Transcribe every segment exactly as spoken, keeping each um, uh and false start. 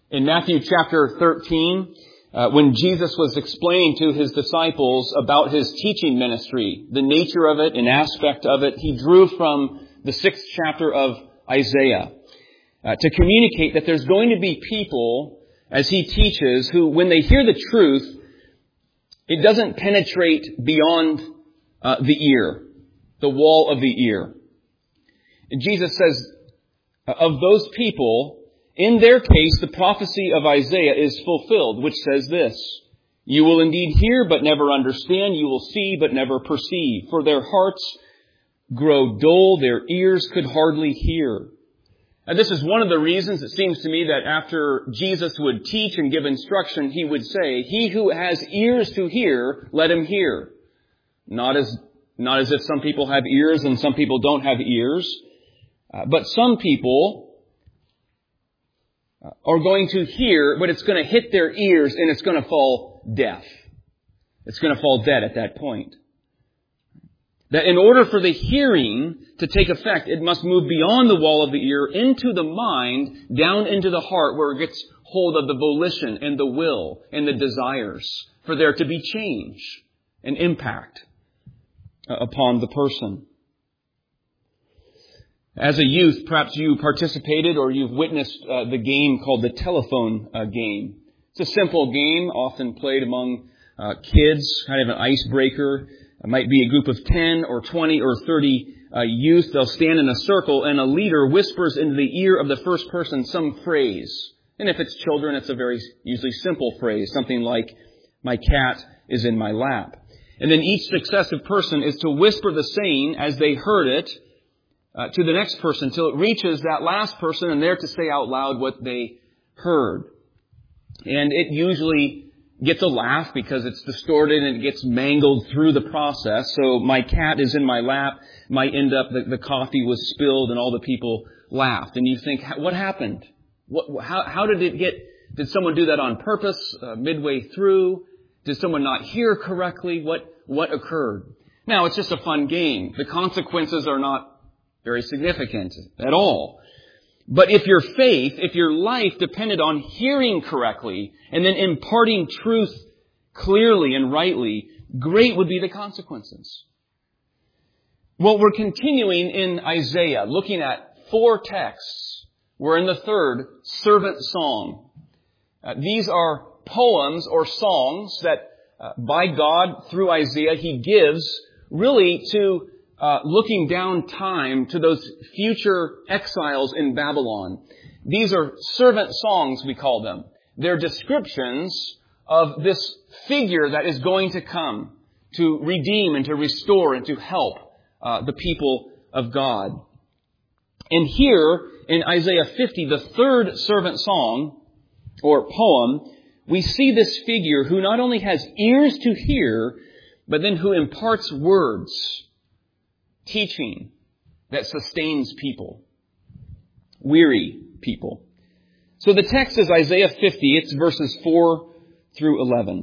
In Matthew chapter thirteen, uh, when Jesus was explaining to his disciples about his teaching ministry, the nature of it, an aspect of it, he drew from the sixth chapter of Isaiah uh, to communicate that there's going to be people, as he teaches, who, when they hear the truth, it doesn't penetrate beyond uh, the ear, the wall of the ear. And Jesus says, uh, of those people, in their case, the prophecy of Isaiah is fulfilled, which says this: you will indeed hear, but never understand. You will see, but never perceive. For their hearts grow dull, their ears could hardly hear. And this is one of the reasons, it seems to me, that after Jesus would teach and give instruction, he would say, he who has ears to hear, let him hear. Not as, not as if some people have ears and some people don't have ears, uh, but some people are going to hear, but it's going to hit their ears and it's going to fall deaf. It's going to fall dead at that point. That in order for the hearing to take effect, it must move beyond the wall of the ear into the mind, down into the heart, where it gets hold of the volition and the will and the desires for there to be change and impact upon the person. As a youth, perhaps you participated or you've witnessed uh, the game called the telephone uh, game. It's a simple game, often played among uh, kids, kind of an icebreaker. It might be a group of ten or twenty or thirty uh, youth. They'll stand in a circle and a leader whispers into the ear of the first person some phrase. And if it's children, it's a very usually simple phrase, something like, my cat is in my lap. And then each successive person is to whisper the saying as they heard it, Uh, to the next person until it reaches that last person and they're to say out loud what they heard. And it usually gets a laugh because it's distorted and it gets mangled through the process. So my cat is in my lap might end up the, the coffee was spilled and all the people laughed. And you think, what happened? What, how, how did it get? Did someone do that on purpose uh, midway through? Did someone not hear correctly? What, what occurred? Now, it's just a fun game. The consequences are not very significant at all. But if your faith, if your life depended on hearing correctly and then imparting truth clearly and rightly, great would be the consequences. Well, we're continuing in Isaiah, looking at four texts. We're in the third, servant song. Uh, these are poems or songs that uh, by God, through Isaiah, He gives really to Uh, looking down time to those future exiles in Babylon. These are servant songs, we call them. They're descriptions of this figure that is going to come to redeem and to restore and to help uh, the people of God. And here in Isaiah fifty, the third servant song or poem, we see this figure who not only has ears to hear, but then who imparts words, teaching that sustains people, weary people. So the text is Isaiah fifty. It's verses four through eleven.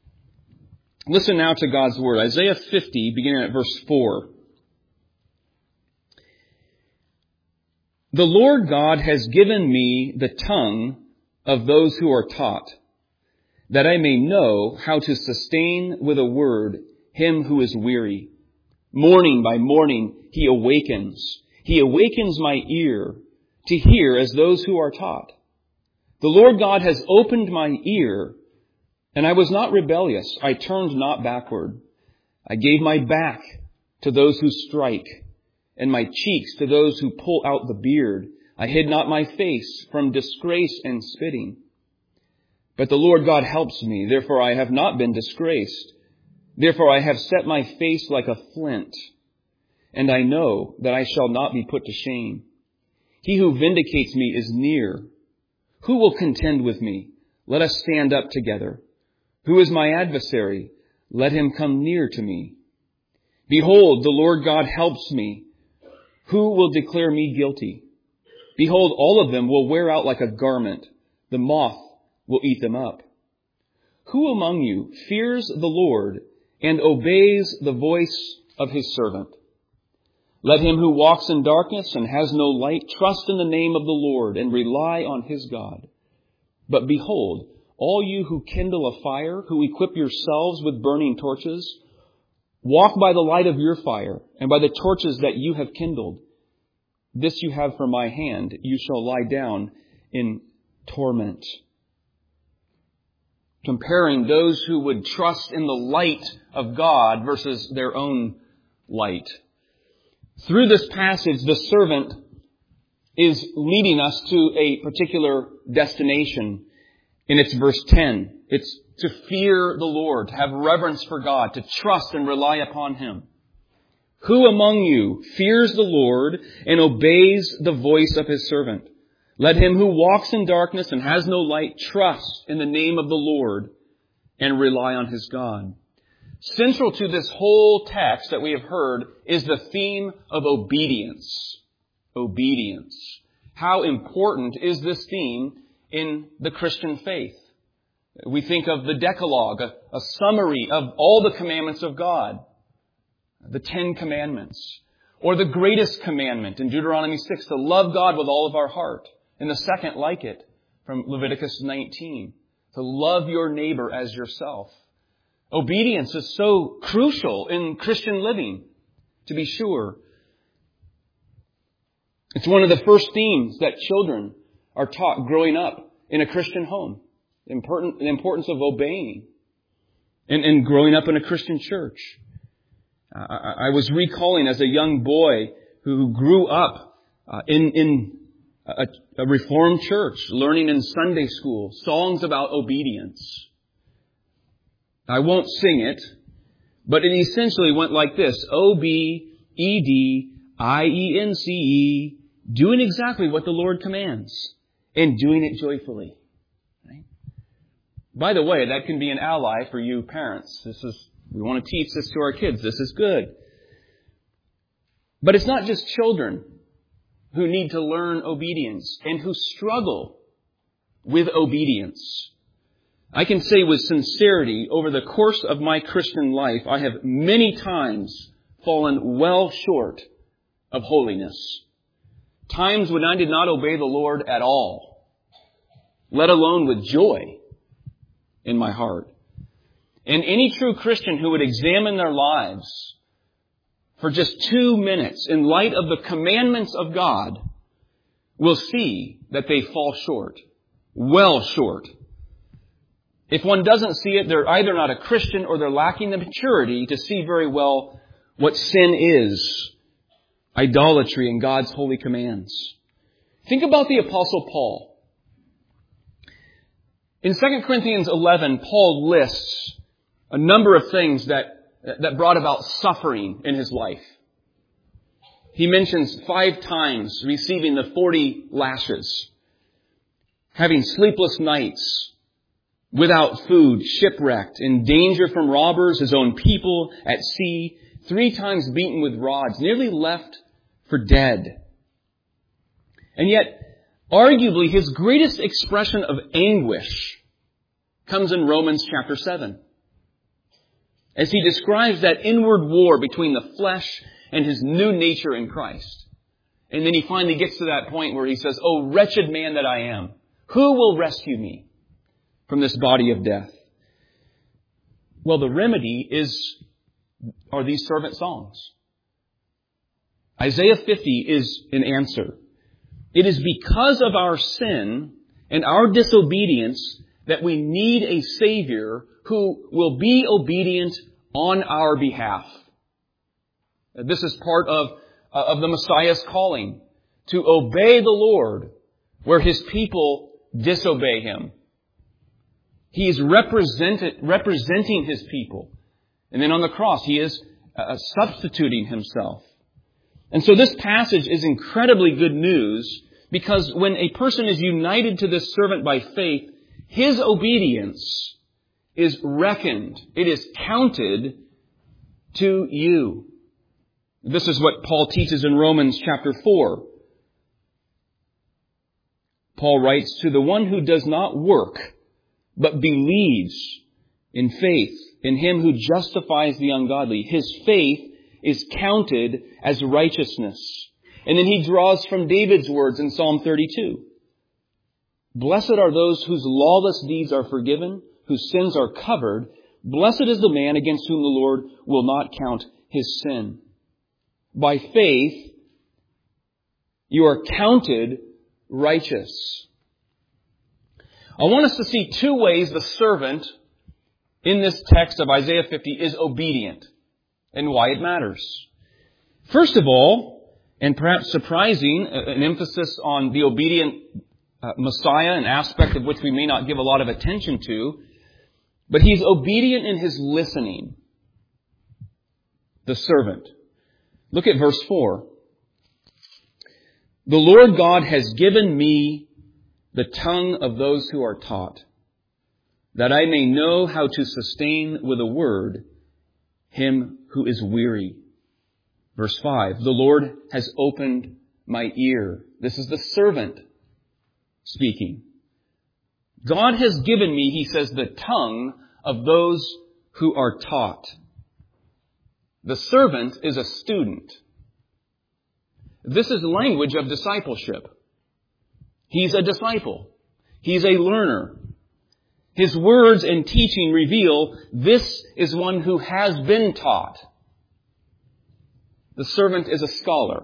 Listen now to God's word. Isaiah fifty, beginning at verse four. The Lord God has given me the tongue of those who are taught, that I may know how to sustain with a word him who is weary. Morning by morning He awakens. He awakens my ear to hear as those who are taught. The Lord God has opened my ear, and I was not rebellious. I turned not backward. I gave my back to those who strike, and my cheeks to those who pull out the beard. I hid not my face from disgrace and spitting. But the Lord God helps me, therefore I have not been disgraced. Therefore I have set my face like a flint, and I know that I shall not be put to shame. He who vindicates me is near. Who will contend with me? Let us stand up together. Who is my adversary? Let him come near to me. Behold, the Lord God helps me. Who will declare me guilty? Behold, all of them will wear out like a garment. The moth will eat them up. Who among you fears the Lord and obeys the voice of His servant? Let him who walks in darkness and has no light trust in the name of the Lord and rely on his God. But behold, all you who kindle a fire, who equip yourselves with burning torches, walk by the light of your fire, and by the torches that you have kindled. This you have from my hand. You shall lie down in torment. Comparing those who would trust in the light of God versus their own light. Through this passage, the servant is leading us to a particular destination. And it's verse ten. It's to fear the Lord, to have reverence for God, to trust and rely upon Him. Who among you fears the Lord and obeys the voice of His servant? Let him who walks in darkness and has no light trust in the name of the Lord and rely on his God. Central to this whole text that we have heard is the theme of obedience. Obedience. How important is this theme in the Christian faith? We think of the Decalogue, a, a summary of all the commandments of God. The Ten Commandments. Or the greatest commandment in Deuteronomy six, to love God with all of our heart. And the second like it from Leviticus nineteen, to love your neighbor as yourself. Obedience is so crucial in Christian living, to be sure. It's one of the first themes that children are taught growing up in a Christian home. The importance of obeying and, and growing up in a Christian church. I, I was recalling as a young boy who grew up uh, in, in a, a Reformed church, learning in Sunday school songs about obedience. I won't sing it, but it essentially went like this. O B E D I E N C E, doing exactly what the Lord commands and doing it joyfully. Right? By the way, that can be an ally for you parents. This is, we want to teach this to our kids. This is good. But it's not just children who need to learn obedience and who struggle with obedience. I can say with sincerity, over the course of my Christian life, I have many times fallen well short of holiness. Times when I did not obey the Lord at all, let alone with joy in my heart. And any true Christian who would examine their lives for just two minutes in light of the commandments of God will see that they fall short, well short. If one doesn't see it, they're either not a Christian or they're lacking the maturity to see very well what sin is. Idolatry and God's holy commands. Think about the Apostle Paul. In Second Corinthians eleven, Paul lists a number of things that, that brought about suffering in his life. He mentions five times receiving the forty lashes, having sleepless nights, without food, shipwrecked, in danger from robbers, his own people, at sea, three times beaten with rods, nearly left for dead. And yet, arguably, his greatest expression of anguish comes in Romans chapter seven. As he describes that inward war between the flesh and his new nature in Christ. And then he finally gets to that point where he says, "O wretched man that I am, who will rescue me from this body of death?" Well, the remedy is, are these servant songs. Isaiah fifty is an answer. It is because of our sin and our disobedience that we need a Savior who will be obedient on our behalf. This is part of, uh, of the Messiah's calling, to obey the Lord where His people disobey Him. He is represented, representing His people. And then on the cross, He is uh, substituting Himself. And so this passage is incredibly good news because when a person is united to this servant by faith, his obedience is reckoned. It is counted to you. This is what Paul teaches in Romans chapter four. Paul writes, "To the one who does not work, but believes in faith, in Him who justifies the ungodly, his faith is counted as righteousness." And then he draws from David's words in Psalm thirty-two. Blessed are those whose lawless deeds are forgiven, whose sins are covered. Blessed is the man against whom the Lord will not count his sin. By faith, you are counted righteous. I want us to see two ways the servant in this text of Isaiah fifty is obedient and why it matters. First of all, and perhaps surprising, an emphasis on the obedient uh, Messiah, an aspect of which we may not give a lot of attention to, but he's obedient in his listening. The servant. Look at verse four. The Lord God has given me the tongue of those who are taught, that I may know how to sustain with a word him who is weary. Verse five, the Lord has opened my ear. This is the servant speaking. God has given me, he says, the tongue of those who are taught. The servant is a student. This is language of discipleship. He's a disciple. He's a learner. His words and teaching reveal this is one who has been taught. The servant is a scholar.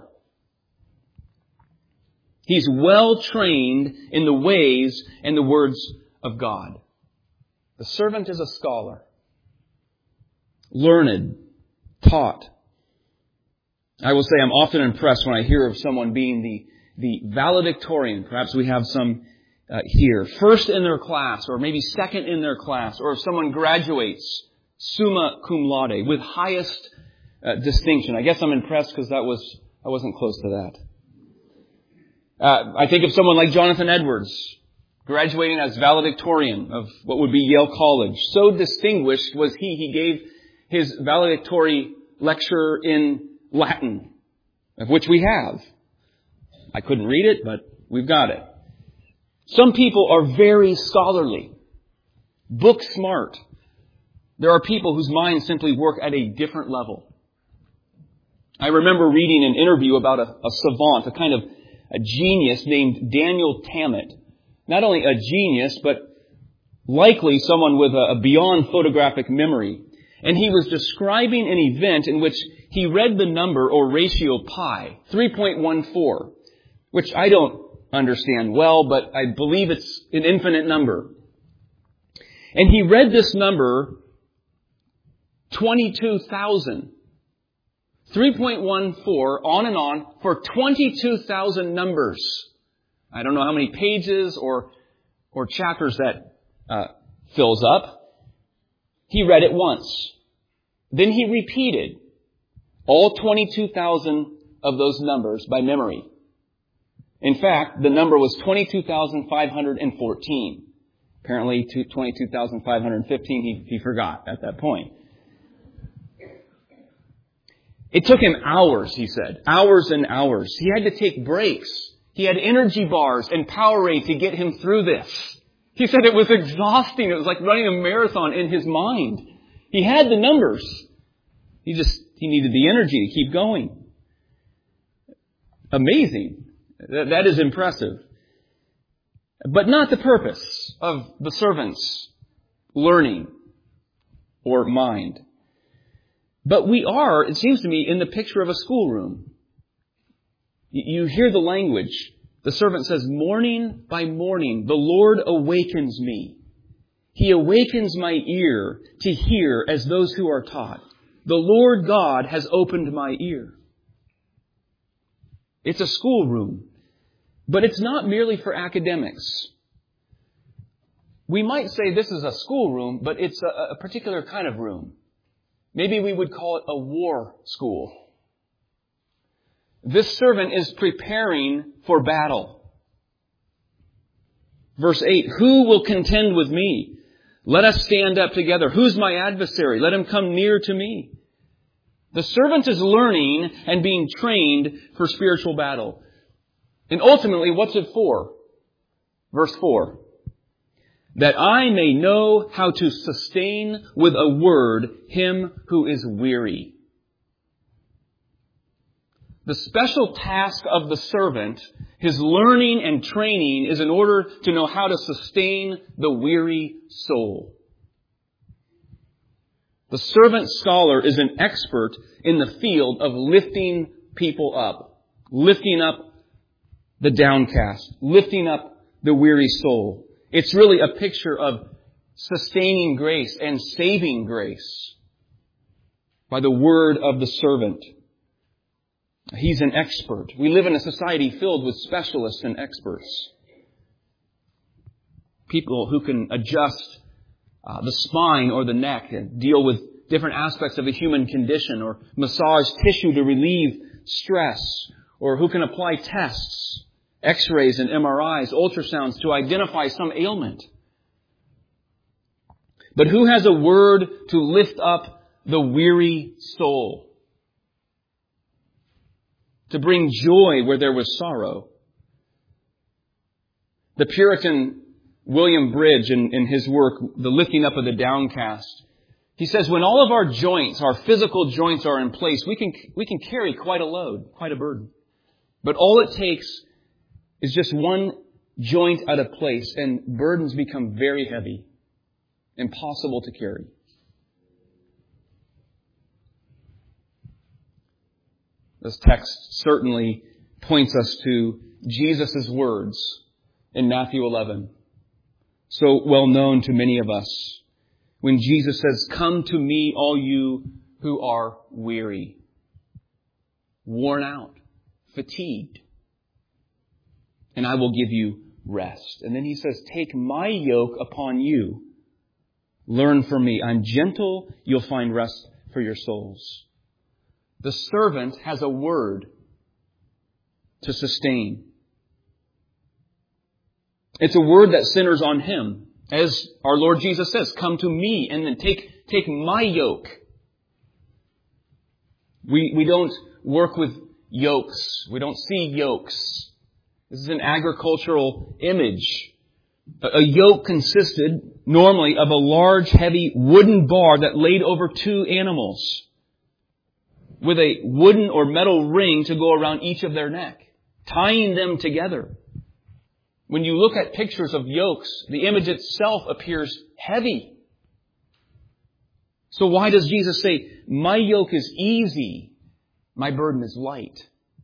He's well trained in the ways and the words of God. The servant is a scholar. Learned. Taught. I will say I'm often impressed when I hear of someone being the, the valedictorian. Perhaps we have some uh, here. First in their class, or maybe second in their class, or if someone graduates summa cum laude with highest uh, distinction. I guess I'm impressed because that was I wasn't close to that. Uh, I think of someone like Jonathan Edwards, graduating as valedictorian of what would be Yale College. So distinguished was he, he gave his valedictory lecture in Latin, of which we have. I couldn't read it, but we've got it. Some people are very scholarly, book smart. There are people whose minds simply work at a different level. I remember reading an interview about a, a savant, a kind of a genius named Daniel Tammet. Not only a genius, but likely someone with a, a beyond photographic memory. And he was describing an event in which he read the number or ratio pi, three point one four, which I don't understand well, but I believe it's an infinite number. And he read this number twenty-two thousand. three point one four, on and on, for twenty-two thousand numbers. I don't know how many pages or or chapters that uh, fills up. He read it once. Then he repeated all twenty-two thousand of those numbers by memory. In fact, the number was twenty-two thousand five hundred fourteen. Apparently, twenty-two thousand five hundred fifteen he, he forgot at that point. It took him hours, he said. Hours and hours. He had to take breaks. He had energy bars and Powerade to get him through this. He said it was exhausting. It was like running a marathon in his mind. He had the numbers. He just, he needed the energy to keep going. Amazing. That, that is impressive. But not the purpose of the servant's learning or mind. But we are, it seems to me, in the picture of a schoolroom. You hear the language. The servant says, morning by morning, the Lord awakens me. He awakens my ear to hear as those who are taught. The Lord God has opened my ear. It's a schoolroom, but it's not merely for academics. We might say this is a schoolroom, but it's a, a particular kind of room. Maybe we would call it a war school. This servant is preparing for battle. Verse eight, who will contend with me? Let us stand up together. Who's my adversary? Let him come near to me. The servant is learning and being trained for spiritual battle. And ultimately, what's it for? Verse four. That I may know how to sustain with a word him who is weary. The special task of the servant His learning and training is in order to know how to sustain the weary soul. The servant scholar is an expert in the field of lifting people up, lifting up the downcast, lifting up the weary soul. It's really a picture of sustaining grace and saving grace by the word of the servant. He's an expert. We live in a society filled with specialists and experts. People who can adjust uh, the spine or the neck and deal with different aspects of the human condition, or massage tissue to relieve stress, or who can apply tests, x-rays and M R Is, ultrasounds to identify some ailment. But who has a word to lift up the weary soul? To bring joy where there was sorrow. The Puritan William Bridge, in, in his work, The Lifting Up of the Downcast, he says, when all of our joints, our physical joints are in place, we can, we can carry quite a load, quite a burden. But all it takes is just one joint out of place, and burdens become very heavy, impossible to carry. This text certainly points us to Jesus' words in Matthew eleven, so well known to many of us, when Jesus says, "Come to me, all you who are weary, worn out, fatigued, and I will give you rest." And then He says, "Take my yoke upon you. Learn from me. I'm gentle. You'll find rest for your souls." The servant has a word to sustain. It's a word that centers on Him. As our Lord Jesus says, "Come to me," and then take, take my yoke. We, we don't work with yokes. We don't see yokes. This is an agricultural image. A, a yoke consisted normally of a large, heavy wooden bar that laid over two animals, with a wooden or metal ring to go around each of their neck, tying them together. When you look at pictures of yokes, the image itself appears heavy. So why does Jesus say, "My yoke is easy, my burden is light"?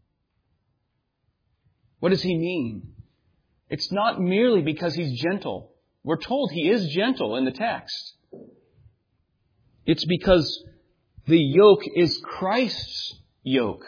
What does He mean? It's not merely because He's gentle. We're told He is gentle in the text. It's because the yoke is Christ's yoke.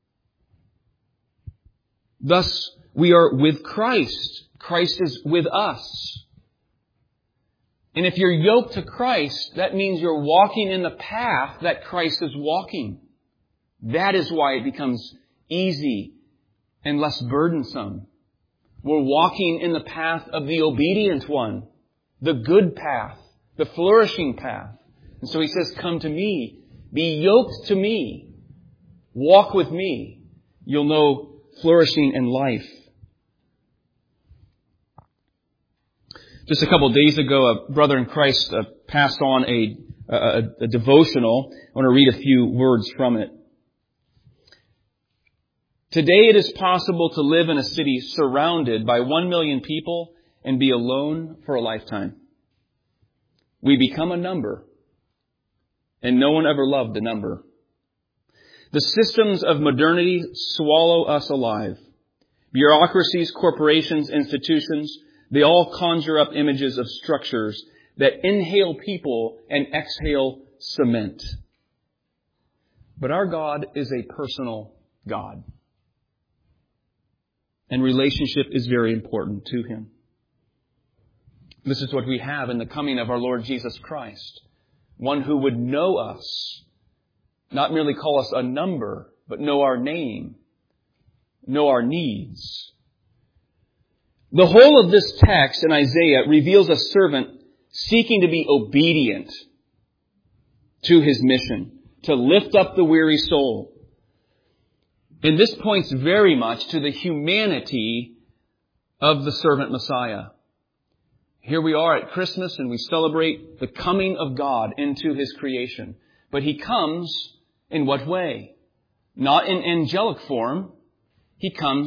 Thus, we are with Christ. Christ is with us. And if you're yoked to Christ, that means you're walking in the path that Christ is walking. That is why it becomes easy and less burdensome. We're walking in the path of the obedient one, the good path, the flourishing path. And so He says, "Come to me. Be yoked to me. Walk with me. You'll know flourishing in life." Just a couple of days ago, a brother in Christ uh, passed on a, a, a devotional. I want to read a few words from it. "Today it is possible to live in a city surrounded by one million people and be alone for a lifetime. We become a number, and no one ever loved a number. The systems of modernity swallow us alive. Bureaucracies, corporations, institutions, they all conjure up images of structures that inhale people and exhale cement. But our God is a personal God. And relationship is very important to Him. This is what we have in the coming of our Lord Jesus Christ. One who would know us, not merely call us a number, but know our name, know our needs. The whole of this text in Isaiah reveals a servant seeking to be obedient to his mission, to lift up the weary soul. And this points very much to the humanity of the servant Messiah. Here we are at Christmas and we celebrate the coming of God into His creation. But He comes in what way? Not in angelic form. He comes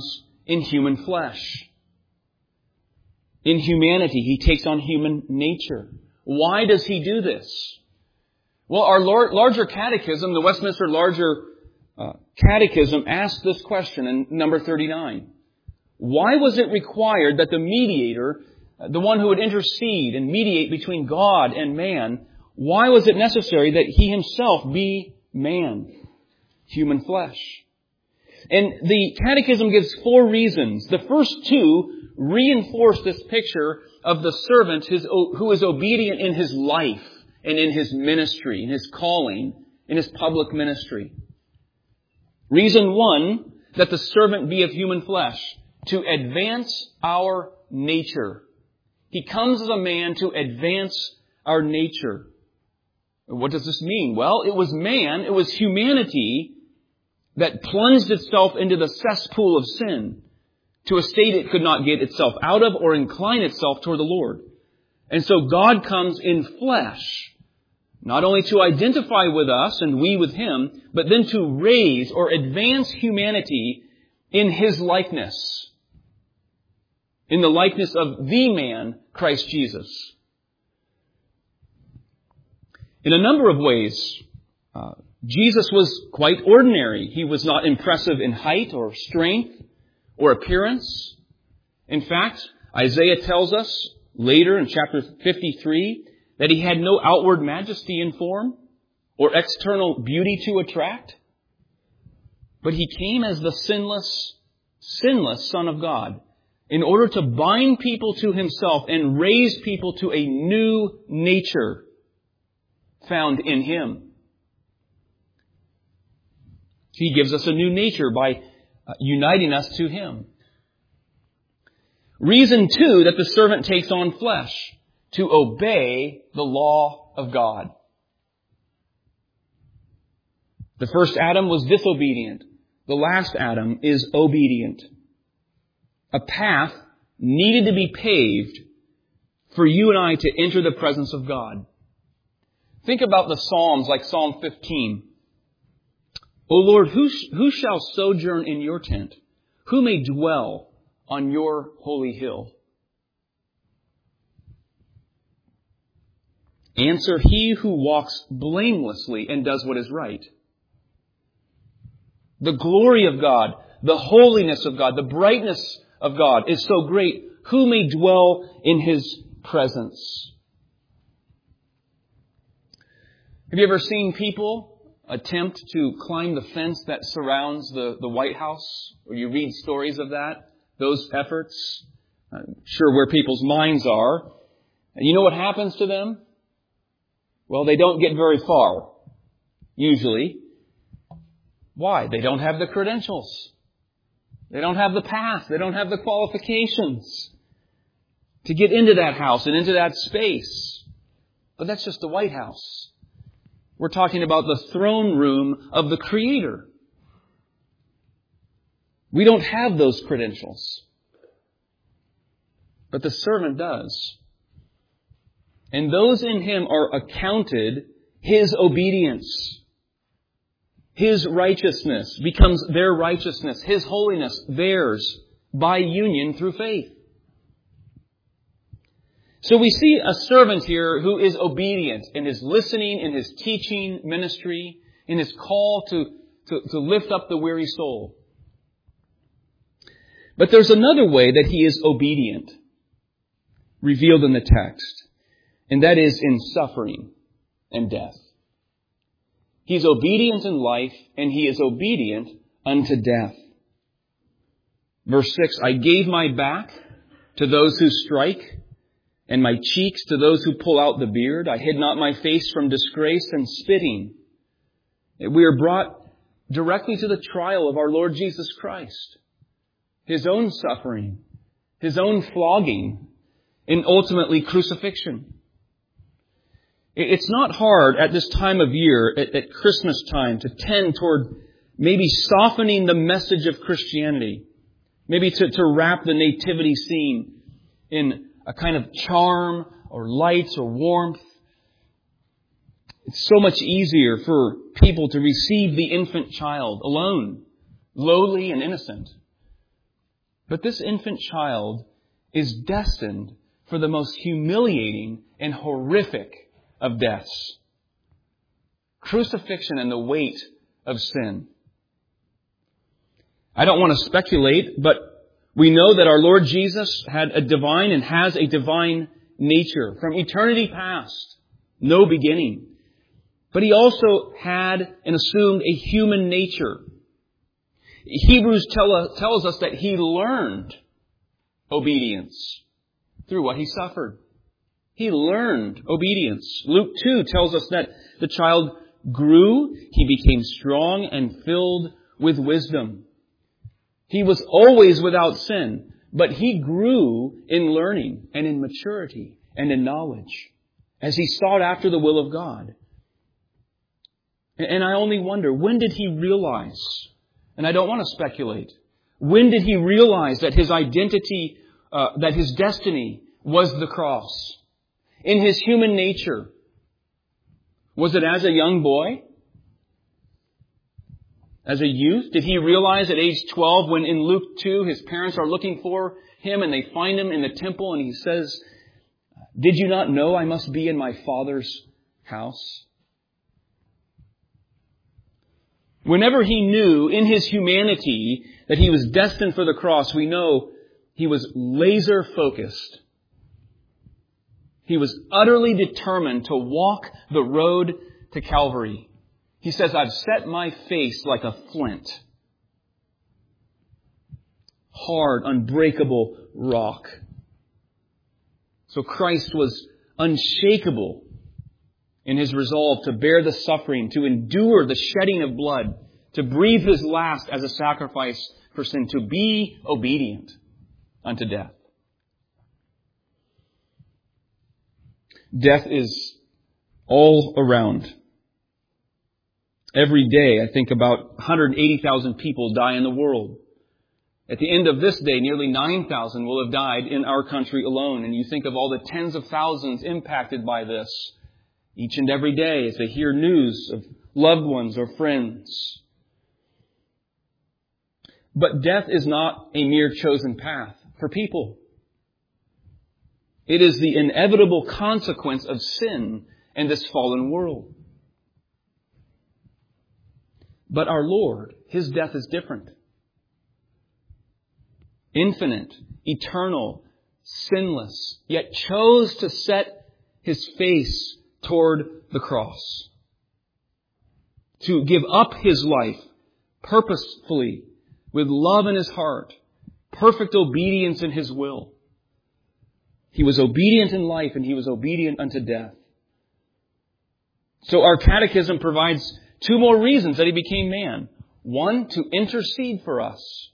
in human flesh. In humanity, He takes on human nature. Why does He do this? Well, our larger catechism, the Westminster Larger uh, Catechism, asks this question in number thirty-nine. Why was it required that the mediator, the one who would intercede and mediate between God and man, why was it necessary that He Himself be man, human flesh? And the Catechism gives four reasons. The first two reinforce this picture of the servant who is obedient in his life and in his ministry, in his calling, in his public ministry. Reason one, that the servant be of human flesh, to advance our nature. He comes as a man to advance our nature. What does this mean? Well, it was man, it was humanity that plunged itself into the cesspool of sin to a state it could not get itself out of or incline itself toward the Lord. And so God comes in flesh, not only to identify with us and we with Him, but then to raise or advance humanity in His likeness, in the likeness of the man, Christ Jesus. In a number of ways, uh, Jesus was quite ordinary. He was not impressive in height or strength or appearance. In fact, Isaiah tells us later in chapter fifty-three that He had no outward majesty in form or external beauty to attract. But He came as the sinless, sinless Son of God in order to bind people to Himself and raise people to a new nature found in Him. He gives us a new nature by uniting us to Him. Reason two, that the servant takes on flesh, to obey the law of God. The first Adam was disobedient. The last Adam is obedient. A path needed to be paved for you and I to enter the presence of God. Think about the Psalms like Psalm fifteen. O Lord, who, sh- who shall sojourn in your tent? Who may dwell on your holy hill? Answer, he who walks blamelessly and does what is right. The glory of God, the holiness of God, the brightness of God is so great. Who may dwell in His presence? Have you ever seen people attempt to climb the fence that surrounds the, the White House? Or you read stories of that, those efforts. I'm sure where people's minds are. And you know what happens to them? Well, they don't get very far, usually. Why? They don't have the credentials. They don't have the path. They don't have the qualifications to get into that house and into that space. But that's just the White House. We're talking about the throne room of the Creator. We don't have those credentials. But the servant does. And those in Him are accounted His obedience. His righteousness becomes their righteousness. His holiness theirs by union through faith. So we see a servant here who is obedient in his listening, in his teaching ministry, in his call to, to, to lift up the weary soul. But there's another way that he is obedient, revealed in the text, and that is in suffering and death. He's obedient in life, and he is obedient unto death. Verse six, I gave my back to those who strike, and my cheeks to those who pull out the beard. I hid not my face from disgrace and spitting. We are brought directly to the trial of our Lord Jesus Christ. His own suffering, His own flogging, and ultimately crucifixion. It's not hard at this time of year, at, at Christmas time, to tend toward maybe softening the message of Christianity. Maybe to, to wrap the nativity scene in a kind of charm or lights or warmth. It's so much easier for people to receive the infant child alone, lowly and innocent. But this infant child is destined for the most humiliating and horrific of deaths. Crucifixion and the weight of sin. I don't want to speculate, but we know that our Lord Jesus had a divine and has a divine nature from eternity past, no beginning. But He also had and assumed a human nature. Hebrews tell us, tells us that He learned obedience through what He suffered. He learned obedience. Luke two tells us that the child grew, He became strong and filled with wisdom. He was always without sin, but He grew in learning and in maturity and in knowledge as He sought after the will of God. And I only wonder, when did He realize, and I don't want to speculate, when did He realize that His identity, uh, that His destiny was the cross? In His human nature, was it as a young boy? As a youth? Did He realize at age twelve when in Luke two His parents are looking for Him and they find Him in the temple and He says, "Did you not know I must be in my Father's house?" Whenever He knew in His humanity that He was destined for the cross, we know He was laser focused. He was utterly determined to walk the road to Calvary. He says, "I've set my face like a flint." Hard, unbreakable rock. So Christ was unshakable in His resolve to bear the suffering, to endure the shedding of blood, to breathe His last as a sacrifice for sin, to be obedient unto death. Death is all around. Every day, I think about one hundred eighty thousand people die in the world. At the end of this day, nearly nine thousand will have died in our country alone. And you think of all the tens of thousands impacted by this each and every day as they hear news of loved ones or friends. But death is not a mere chosen path for people. It is the inevitable consequence of sin in this fallen world. But our Lord, His death is different. Infinite, eternal, sinless, yet chose to set His face toward the cross. To give up His life purposefully, with love in His heart, perfect obedience in His will. He was obedient in life and He was obedient unto death. So our catechism provides two more reasons that He became man. One, to intercede for us.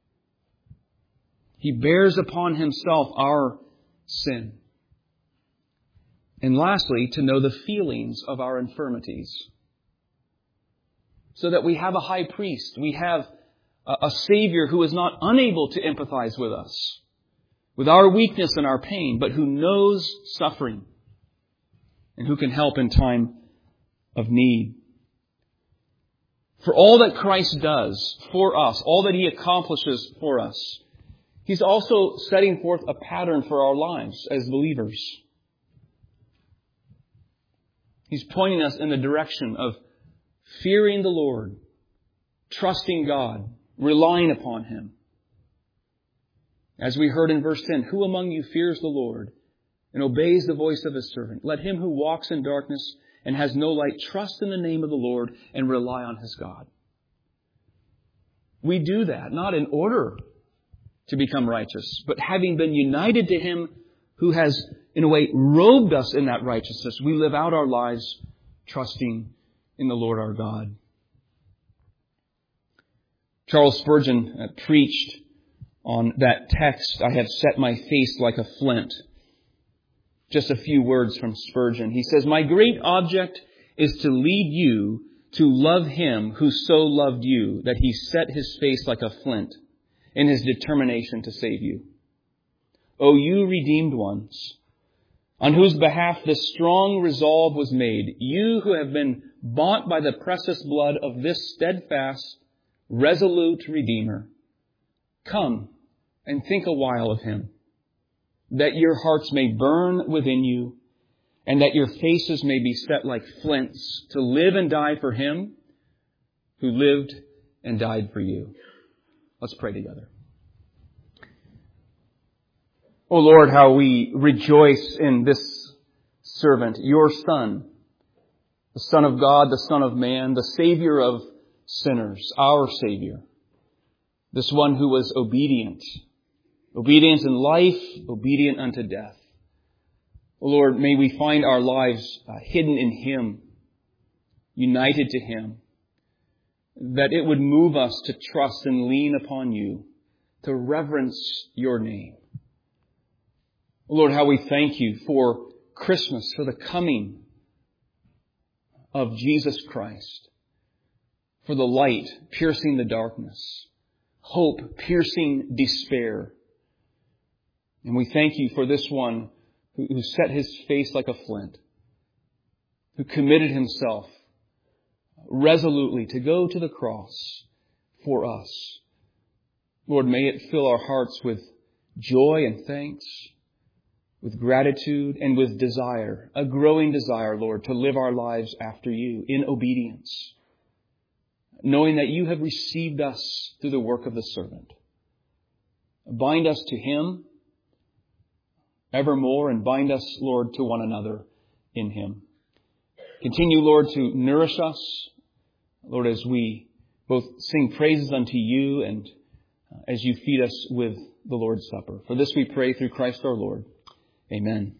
He bears upon Himself our sin. And lastly, to know the feelings of our infirmities. So that we have a high priest. We have a Savior who is not unable to empathize with us, with our weakness and our pain, but who knows suffering and who can help in time of need. For all that Christ does for us, all that He accomplishes for us, He's also setting forth a pattern for our lives as believers. He's pointing us in the direction of fearing the Lord, trusting God, relying upon Him. As we heard in verse ten, "Who among you fears the Lord and obeys the voice of His servant? Let him who walks in darkness and has no light trust in the name of the Lord and rely on his God." We do that not in order to become righteous, but having been united to Him who has, in a way, robed us in that righteousness, we live out our lives trusting in the Lord our God. Charles Spurgeon uh, preached on that text, "I have set my face like a flint." Just a few words from Spurgeon. He says, "My great object is to lead you to love Him who so loved you that He set His face like a flint in His determination to save you. O you redeemed ones, on whose behalf this strong resolve was made, you who have been bought by the precious blood of this steadfast, resolute Redeemer, come and think a while of Him, that your hearts may burn within you, and that your faces may be set like flints to live and die for Him who lived and died for you. Let's pray together. O Lord, how we rejoice in this servant, your Son, the Son of God, the Son of Man, the Savior of sinners, our Savior. This one who was obedient, obedient in life, obedient unto death. O Lord, may we find our lives uh, hidden in Him, united to Him, that it would move us to trust and lean upon you, to reverence your name. O Lord, how we thank you for Christmas, for the coming of Jesus Christ, for the light piercing the darkness, hope piercing despair. And we thank you for this one who, who set his face like a flint, who committed himself resolutely to go to the cross for us. Lord, may it fill our hearts with joy and thanks, with gratitude and with desire, a growing desire, Lord, to live our lives after you in obedience, knowing that you have received us through the work of the servant. Bind us to Him evermore, and bind us, Lord, to one another in Him. Continue, Lord, to nourish us, Lord, as we both sing praises unto you and as you feed us with the Lord's Supper. For this we pray through Christ our Lord. Amen.